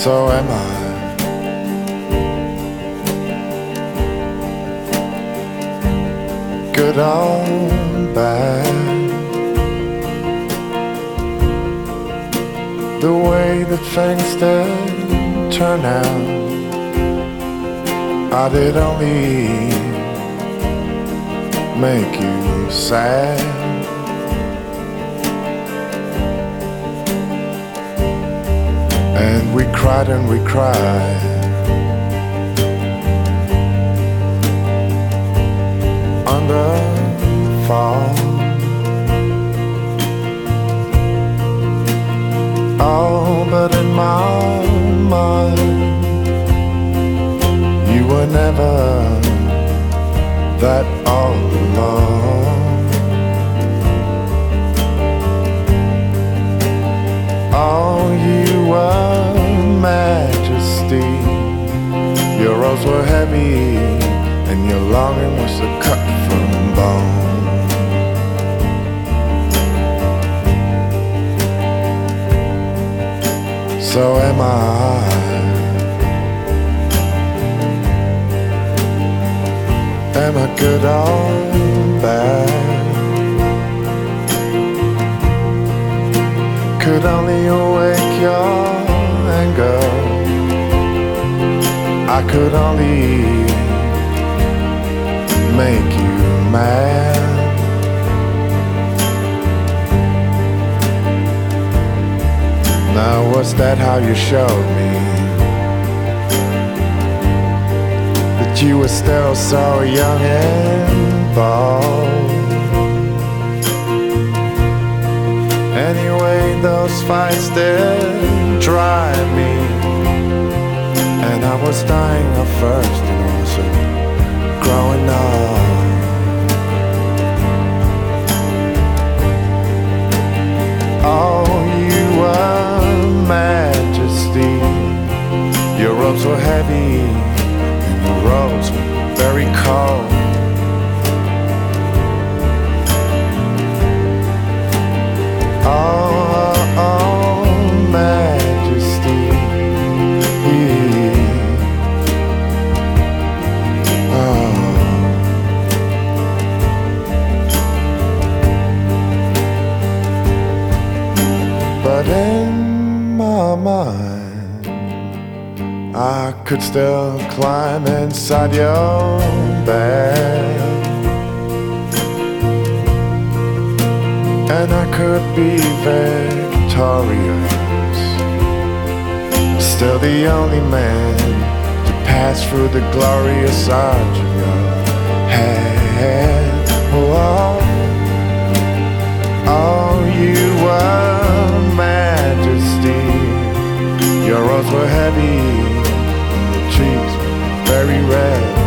so am I. Good or bad, the way that things did turn out, I did only make you sad. And we cried and we cried under fall. Oh, but in my mind, you were never that all alone. Oh, you were majesty. Your rose were heavy, and your longing was a cut from bone. So am I. Am I good or bad? Could only awake your anger. I could only make you mad. Now was that how you showed me that you were still so young and bold? Anyway, those fights did drive me, and I was dying of thirst and also growing up. Oh, you were majesty. Your robes were heavy, and your robes were very cold. Oh, majesty. Oh. But in my mind, I could still climb inside your bed, and I could be victorious, still the only man to pass through the glorious arch of your head. Oh, oh, you were majesty. Your roses were heavy, and your cheeks were very red.